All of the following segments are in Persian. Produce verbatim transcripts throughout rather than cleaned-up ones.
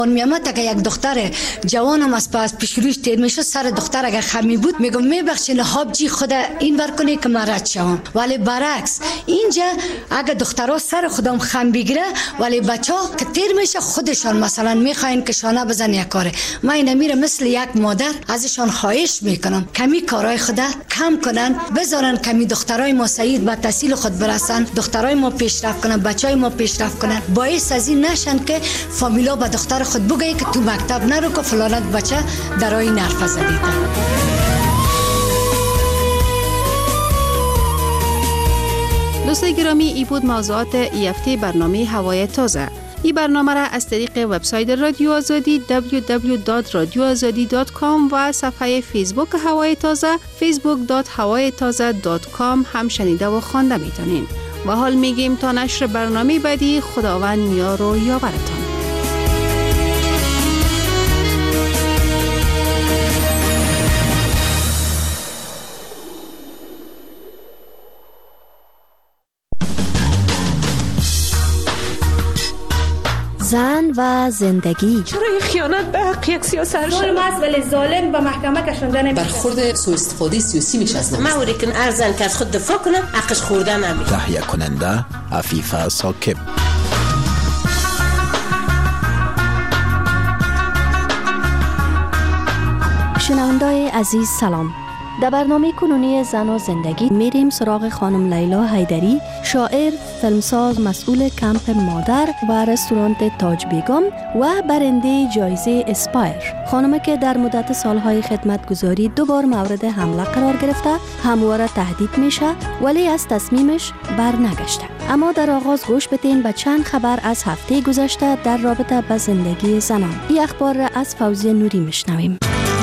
اون میامد که یک دختر جوانم از پس پیش روش تیر میشد، سر دختر اگر خمی بود میگم میبخشین حاب جی خدا این ور کنی که من رد شوم. ولی برعکس اینجا اگر دخترها سر خودم خم بگیره ولی بچه‌ها که تیر میشه خودشان مثلا میخواین که شانه بزن یک کاره. من این میره مثل یک مادر ازشان خواهش میکنم کمی کارهای خدا کم کنن، بذارن کمی دخترای ما سعید به تحصیل خود برسن، دخترای ما پیشرفت کنن، بچهای ما پیشرفت کنن، باعث از این نشن که فامیلا به دختر خود بگه که تو مکتب نرو که فلانت بچه درای نرفه زدیده. دوستان گرامی، ای بود موضوعات ای هفته برنامه هوای تازه. این برنامه را از طریق وبسایت رادیو آزادی دبلیو دبلیو دبلیو دات رادیو آزادی دات کام و صفحه فیسبوک هوای تازه فیسبوک دات هوای تازه دات کام هم شنیده و خوانده میتونین. و حال میگیم تا نشر برنامه بعدی، خداوند یار و یاورتان. زن و زندگی. چرا این خیانت به حق یک سیاست ظلم است ولی ظالم به محکمه کشانده نمیشه. برخورد سوء استفاده سیاسی میشه از نماز. موری که ارزن که از خود دفاع کنه حقش خوردن نمیشه. تهیه کننده عفیفه ساکب. شنونده‌های عزیز سلام. در برنامه کنونی زن و زندگی میریم سراغ خانم لیلا حیدری، شاعر، فیلمساز، مسئول کمپ مادر و رستوران تاج بیگم و برنده جایزه اسپایر. خانمی که در مدت سالهای خدمت گذاری دو بار مورد حمله قرار گرفته، همواره تهدید میشه ولی از تصمیمش بر نگشته. اما در آغاز گوش بدین به چند خبر از هفته گذشته در رابطه با زندگی زنان. این اخبار را از فوزیه نوری میشنویم.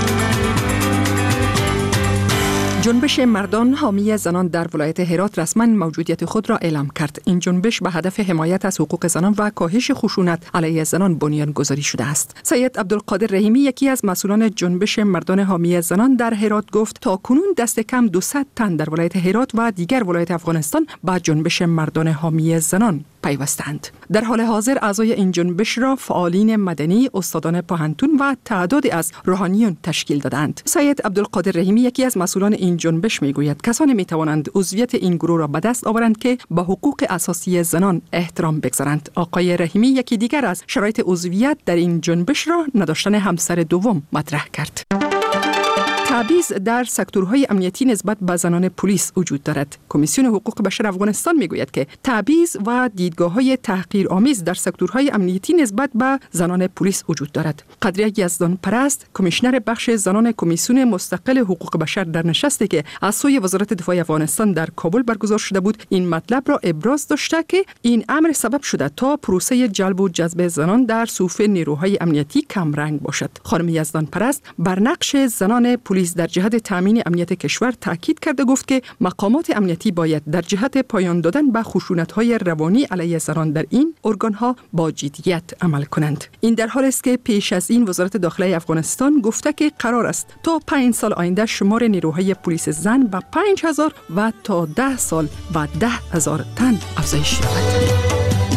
جنبش مردان حامی زنان در ولایت هرات رسما موجودیت خود را اعلام کرد. این جنبش به هدف حمایت از حقوق زنان و کاهش خشونت علیه زنان بنیان گذاری شده است. سید عبدالقادر رحیمی، یکی از مسئولان جنبش مردان حامی زنان در هرات، گفت تا کنون دست کم دویست تن در ولایت هرات و دیگر ولایت افغانستان با جنبش مردان حامی زنان پیوستند. در حال حاضر اعضای این جنبش را فعالین مدنی، استادان پوهنتون و تعدادی از روحانیون تشکیل دادند. سید عبدالقادر رحیمی، یکی از مسئولان این جنبش، میگوید کسانی میتوانند عضویت این گروه را به دست آورند که به حقوق اساسی زنان احترام بگذارند. آقای رحیمی یکی دیگر از شرایط عضویت در این جنبش را نداشتن همسر دوم مطرح کرد. تبعیض در سکتورهای امنیتی نسبت به زنان پلیس وجود دارد. کمیسیون حقوق بشر افغانستان میگوید که تبعیض و دیدگاه‌های تحقیرآمیز در سکتورهای امنیتی نسبت به زنان پلیس وجود دارد. قدریه یزدان پرست، کمیشنر بخش زنان کمیسیون مستقل حقوق بشر، در نشستی که از سوی وزارت دفاع افغانستان در کابل برگزار شده بود، این مطلب را ابراز داشته که این امر سبب شده تا پروسه جلب و جذب زنان در صفوف نیروهای امنیتی کم رنگ باشد. خانم یزدان پرست بر نقش زنان پلیس در جهت تامین امنیت کشور تاکید کرده، گفت که مقامات امنیتی باید در جهت پایان دادن به خشونت‌های روانی علیه زنان در این ارگان‌ها با جدیت عمل کنند. این در حالی است که پیش از این وزارت داخلی افغانستان گفته که قرار است تا پنج سال آینده شمار نیروهای پلیس زن به پنج هزار و تا ده سال و ده هزار تن افزایش یابد.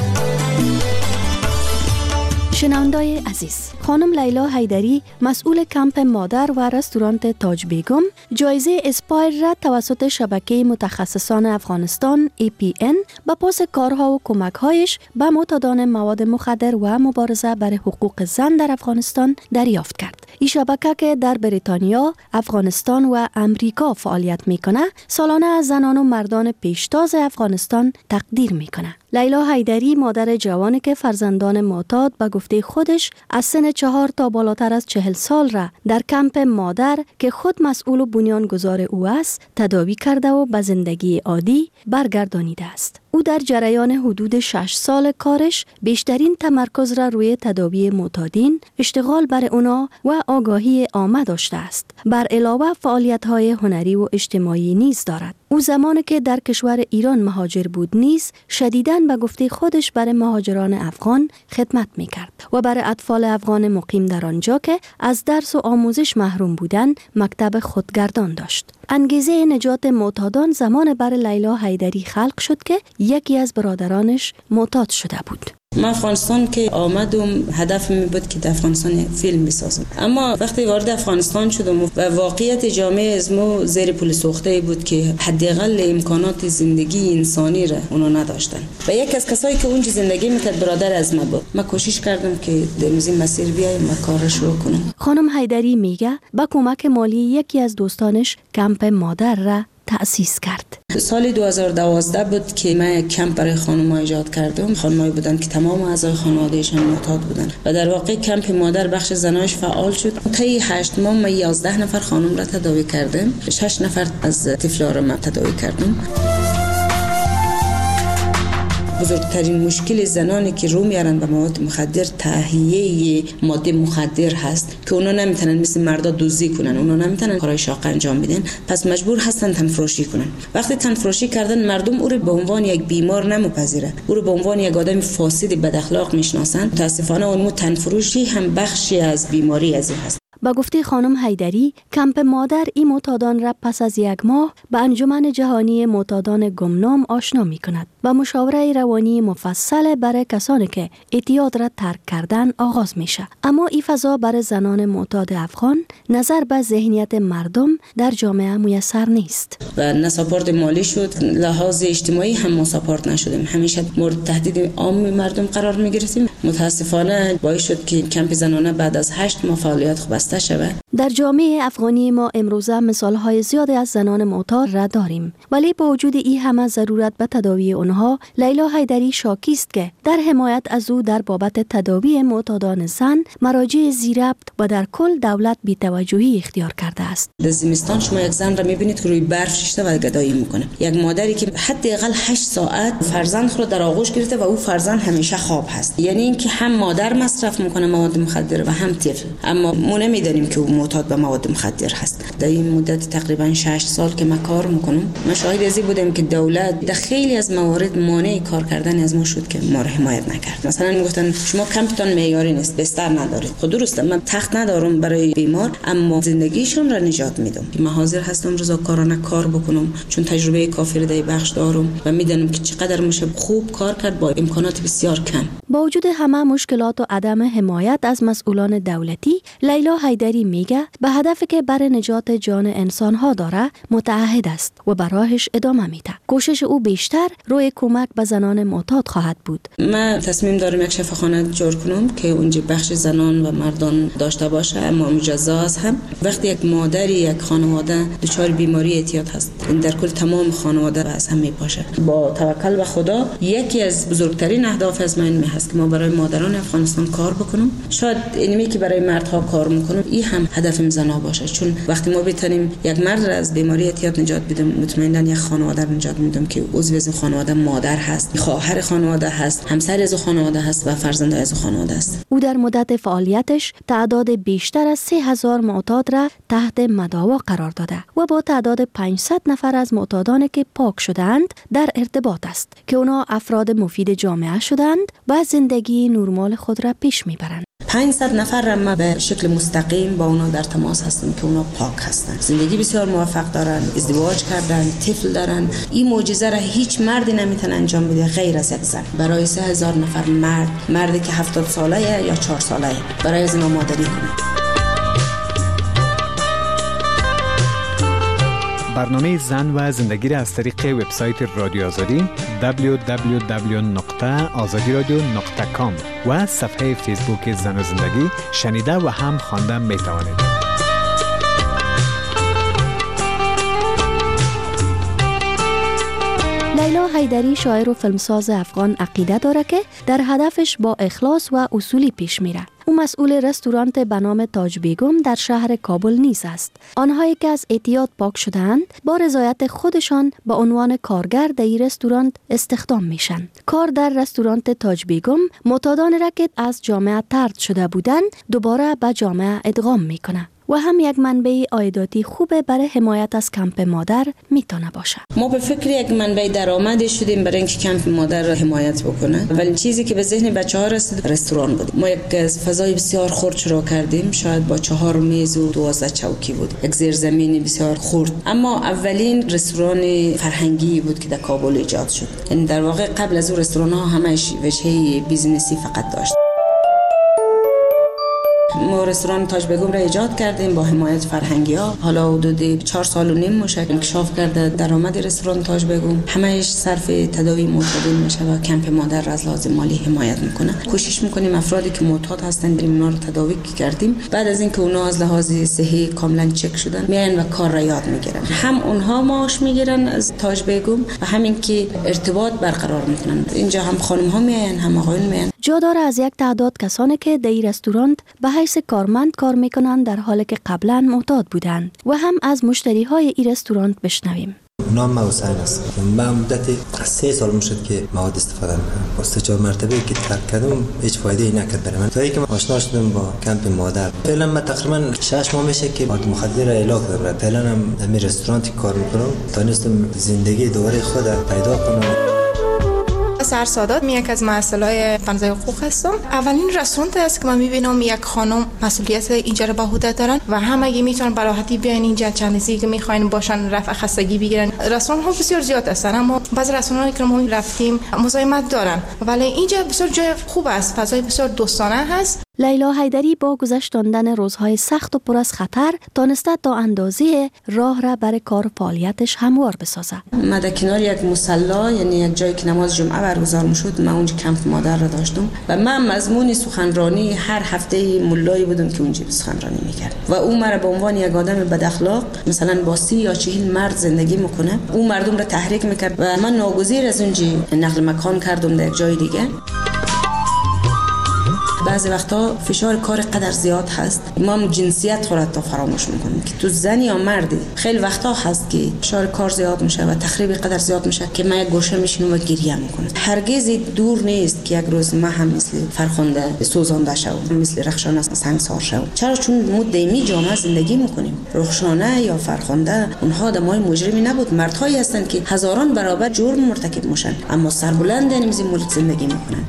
شنونده‌های عزیز، خانم لیلا حیدری، مسئول کمپ مادر و رستوران تاج بیگم، جایزه اسپایر را توسط شبکه متخصصان افغانستان ای پی ان به پاس کارها و کمک‌هایش به معتادان مواد مخدر و مبارزه برای حقوق زن در افغانستان دریافت کرد. این شبکه که در بریتانیا، افغانستان و امریکا فعالیت میکنه، سالانه از زنان و مردان پیشتاز افغانستان تقدیر میکنه. لیلا حیدری، مادر جوانی که فرزندان معتاد به گفته خودش از سن چهار تا بالاتر از چهل سال را در کمپ مادر که خود مسئول و بنیانگذار او است تداوی کرده و به زندگی عادی برگردانیده است. او در جریان حدود شش سال کارش بیشترین تمرکز را روی تداوی معتادین، اشتغال بر اونا و آگاهی عامه داشته است. بر علاوه فعالیت‌های هنری و اجتماعی نیز دارد. او زمانی که در کشور ایران مهاجر بود نیز شدیداً به گفته خودش برای مهاجران افغان خدمت می‌کرد و برای اطفال افغان مقیم در آنجا که از درس و آموزش محروم بودند مکتب خودگردان داشت. انگیزه نجات معتادان زمان بر لیلا حیدری خلق شد که یکی از برادرانش معتاد شده بود. من افغانستان که آمدم هدف می بود که در افغانستان فیلم بسازم، اما وقتی وارد افغانستان شدم و واقعیت جامعه ازمو زیر پول سوخته بود که حداقل امکانات زندگی انسانی را اونا نداشتن و یک از کسایی که اونجا زندگی میکرد برادر از ما بود. من کوشش کردم که در این مسیر بیایم و کار شروع کنم. خانم حیدری میگه با کمک مالی یکی از دوستانش کمپ مادر را تأسیس کرد. سال دو هزار و دوازده بود که من یک کمپ برای خانم‌ها ایجاد کردم. خانم‌هایی بودن که تمام اعضای خانواده‌شان معتاد بودن و در واقع کمپ مادر بخش زنایش فعال شد. طی هشت ماه ما یازده نفر خانم را تداوی کردم. شش نفر از طفل‌ها را تداوی کردم. بزرگترین مشکل زنانی که رو میارن به مواد مخدر تهیه ماده مخدر هست که اونا نمیتونن مثل مردا دزدی کنن، اونا نمیتونن کارهای شاق انجام بدن، پس مجبور هستن تنفروشی کنن. وقتی تنفروشی کردن مردم او رو به عنوان یک بیمار نمیپذیره، او رو به عنوان یک آدم فاسد بد اخلاق میشناسن. متاسفانه اون تنفروشی هم بخشی از بیماری از این هست. با گفته خانم حیدری، کمپ مادر این معتادان را پس از یک ماه به انجمن جهانی معتادان گمنام آشنا می کند و مشاوره روانی مفصل برای کسانی که اعتیاد را ترک کردن آغاز میشه. اما این فضا برای زنان معتاد افغان نظر به ذهنیت مردم در جامعه میسر نیست و نه ساپورت مالی شد، لحاظ اجتماعی هم ما ساپورت نشدیم، همیشه مورد تهدید عام مردم قرار می گرفتیم. متاسفانه باعث شد که کمپ زنانه بعد از هشت ماه فعالیت بسته شود. در جامعه افغانی ما امروزه مثالهای زیادی از زنان معتاد را داریم، ولی با وجود این همه ضرورت به تداوی آنها، لیلا حیدری شاکی است که در حمایت از او در بابت تداوی معتادان زن مراجع زیربط و در کل دولت بی‌توجهی اختیار کرده است. در زمستان شما یک زن را می‌بینید که روی برف شیشته و گدایی میکنه، یک مادری که حداقل هشت ساعت فرزند خود در آغوش گرفته و او فرزند همیشه خواب هست، یعنی اینکه هم مادر مصرف میکنه مواد مخدر و هم طفل، اما ما نمیدانیم که او معتاد به مواد مخدر هست. در این مدت تقریبا شش سال که من کار میکنم، من شاهد ازی بودم که دولت در خیلی از موارد مانع کار کردن از ما شد که ما را حمایت نکرد. مثلا میگفتن شما کمپتون معیاری نیست، بستر ندارید. خب درسته، من تخت ندارم برای بیمار، اما زندگیشون را نجات میدم. من حاضر هستم رضاکارانه کار بکنم چون تجربه کافی در بخش دارم و میدونم که چقدر میشه خوب کار کرد با امکانات بسیار کم. با وجود همه مشکلات و عدم حمایت از مسئولان دولتی، لیلا حیدری میگه به هدفی که برای نجات جان انسان‌ها داره متعهد است و براهش ادامه میده. کوشش او بیشتر روی کمک به زنان معتاد خواهد بود. من تصمیم دارم یک شفاخانه جور کنم که اونجا بخش زنان و مردان داشته باشه، اما مجزا است. هم وقتی یک مادری یک خانواده دچار بیماری اعتیاد هست، این در کل تمام خانواده از هم میپاشه. با توکل به خدا یکی از بزرگترین اهداف از من می هست که ما برای مادران افغانستان کار بکنم. شاید اینمی که برای مردها کار میکنم این هم هدف زنا باشه، چون وقتی ما بتونیم یک مرد را از بیماری اعتیاد نجات بدیم، مطمئنا یک خانواده را نجات میدیم که عضو از خانواده مادر هست، خواهر خانواده هست، همسر از خانواده هست و فرزند از خانواده است. او در مدت فعالیتش تعداد بیشتر از سه هزار معتاد را تحت مداوا قرار داده و با تعداد پانصد نفر از معتادانی که پاک شدند در ارتباط است که اونا افراد مفید جامعه شدند و زندگی نرمال خود را پیش میبرند. پانصد نفر را ما به شکل مستقیم با اونا در تماس هستیم که اونا پاک هستن، زندگی بسیار موفق دارن، ازدواج کردن، طفل دارن. این معجزه را هیچ مردی نمیتونه انجام بده غیر از یک زن. برای سه هزار نفر مرد، مردی که هفتاد ساله یا چهار ساله برای زن مادری کنه. برنامه زن و زندگی را از طریق وبسایت رادیو آزادی دبلیو دبلیو دبلیو نقطه آزادی رادیو نقطه کام و صفحه فیسبوک زن و زندگی شنیده و هم خوانده می توانید. لیلا حیدری شاعر و فیلمساز افغان عقیده داره که در هدفش با اخلاص و اصولی پیش میره. او مسئول رستوران به نام تاج بیگم در شهر کابل نیز است. آنهایی که از اعتیاد پاک شدند با رضایت خودشان به عنوان کارگر در این رستوران استخدام میشن. کار در رستوران تاج بیگم معتادان را که از جامعه طرد شده بودند دوباره به جامعه ادغام میکنه. و هم یک منبع عایداتی خوبه برای حمایت از کمپ مادر میتونه باشه. ما به فکر یک منبع درآمدی شدیم برای اینکه کمپ مادر را حمایت بکنه، ولی چیزی که به ذهن بچه‌ها رسید رستوران بود. ما یک فضای بسیار خرد شروع کردیم، شاید با چهار میز و دوازده چوکی بود، یک زیرزمینی بسیار خرد، اما اولین رستوران فرهنگی بود که در کابل ایجاد شد. یعنی در واقع قبل از اون رستوران ها همش وجهه بیزنسی فقط داشت. ما رستوران تاج بیگم را ایجاد کردیم با حمایت فرهنگی ها. حالا حدود چهار سال و نیم میشه انکشاف کرده درآمد رستوران تاج بیگم همهش صرف تداوی معتادین میشه و کمپ مادر را از لحاظ مالی حمایت میکنه. کوشش میکنیم افرادی که معتاد هستن بریم اونا رو تداوی کردیم، بعد از اینکه اونا از لحاظ صحی کاملا چک شدن میان و کار را یاد میگیرن. هم اونها معاش میگیرن از تاج بیگم و همین که ارتباط برقرار میکنن. اینجا هم خانم ها میان هم آقایون میان. جا داره از یک تعداد کسانی که در این رستوران به حیث کارمند کار میکنند در حالی که قبلا معتاد بودند و هم از مشتری های این رستوران بشنویم. نام ما حسین است. من مدت سه سال میشد که مواد استفاده میکنم. با سه چهار مرتبه که ترک کردم هیچ فایده ای نکرد برای من. تا اینکه آشنا شدم با کمپ مادر. فعلا من تقریبا شش ماه میشه که مواد مخدر را اعلام کردم. فعلا هم در رستوران کار میکنم. تونستم زندگی دوباره خود پیدا کنم. سرسادات می یک از مسائل فنزای حقوق هستم. اولین رستوران است که من میبینم یک خانم مسئولیت اینجا رو به عهده دارن و همگی میتونن به راحتی بیان اینجا چند چیزی که میخواین باشن رفع خستگی بگیرن. رستوران ها بسیار زیاد هستن اما بعضی رستوران هایی که ما رفتیم مزاحمت دارن، ولی اینجا بسیار جای خوب است، فضای بسیار دوستانه هست. لیلا حیدری با گذشتاندن روزهای سخت و پر از خطر تانسته تا اندازه راه را برای کار فعالیتش هموار بسازه. ما در کنار یک مصلی، یعنی یک جایی که نماز جمعه برگزار میشد، من اونجا کمپ مادر را داشتم و من مضمون سخنرانی هر هفته ملایی بودم که اونجا سخنرانی میکرد و اون مرا به عنوان یک آدم بد اخلاق مثلا با سی یا چهل مرد زندگی میکنه، اون مردم را تحریک میکرد و من ناگزیر از اونجا نقل مکان کردم در یک جای دیگه. بعضی وقتا فشار کار قدر زیاد هست، ما جنسیت خودت تا فراموش میکنیم که تو زن یا مردی. خیلی وقتا هست که فشار کار زیاد میشه و تخریب قدر زیاد میشه که من یک گوشه میشینم و گریه میکنم. هرگز دور نیست که یک روز ما هم مثل فرخنده سوزانده شوم، مثل رخشانه سنگسار شوم. چرا؟ چون ما دیمی جامعه زندگی میکنیم. رخشانه یا فرخنده اونها آدمای مجرمی نبود، مردهایی هستند که هزاران برابر جرم مرتکب میشن اما سربلند این ملک زندگی میکنن.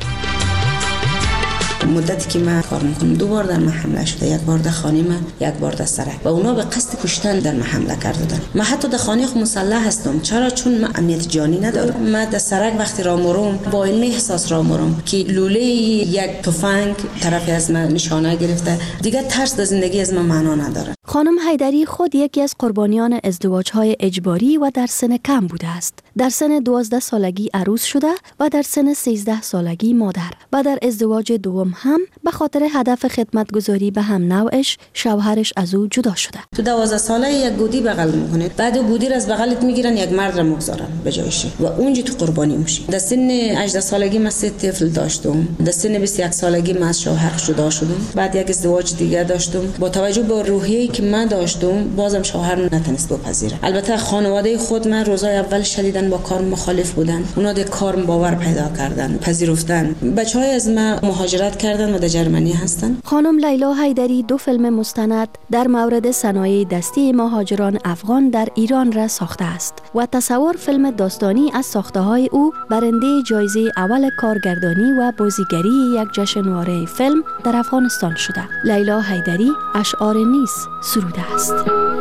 مدتی که من کار میکنم دو بار در من حمله شده، یک بار در خانه من، یک بار در سرک و اونا به قصد کشتن در من حمله کردن. من حتی در خانه خود مسلح هستم. چرا؟ چون من امنیت جانی ندارم. من در سرک وقتی راه میرم با این احساس راه میرم که لوله یک تفنگ طرف از من نشانه گرفته، دیگه ترس در زندگی از من معنا نداره. خانم حیدری خود یکی از قربانیان ازدواج‌های اجباری و در سن کم بوده است. در سن دوازده سالگی عروس شده و در سن سیزده سالگی مادر و در ازدواج دوم هم به خاطر هدف خدمتگزاری به هم نوعش شوهرش از او جدا شده. تو دوازده ساله یک گودی بغل میکنه، بعد گودی را از بغلت میگیرن یک مرد را میگذارن به جایش و اونجا تو قربانی میشی. در سن هجده سالگی من سه طفل داشتم. در سن بیست و یک سالگی من از شوهر جدا شدم. بعد یک ازدواج دیگه داشتم. با توجه به روحیه‌ای که من داشتم بازم شوهر نتونست بپذیره. البته خانواده خود من روزای اول شدیداً با کار مخالف بودن. اونا در کار باور پیدا کردن، پذیرفتن. بچهای از ما مهاجرت کردن و در جرمنی هستن. خانم لیلا حیدری دو فیلم مستند در مورد صنایع دستی مهاجران افغان در ایران را ساخته است و تصور فیلم داستانی از ساخته‌های او برنده جایزه اول کارگردانی و بازیگری یک جشنواره فیلم در افغانستان شده. لیلا حیدری اشعار نیز سروده است.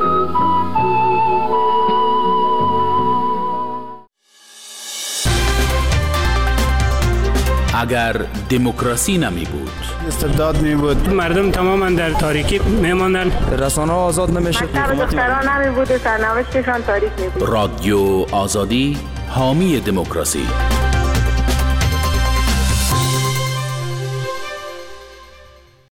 اگر دموکراسی نمی بود، استبداد می بود، مردم تماما در تاریکی می ماندن، رسانه ها آزاد نمی شد، مکتب دختران نمی بود و سرنوشتشان تاریک می بود. رادیو آزادی حامی دموکراسی.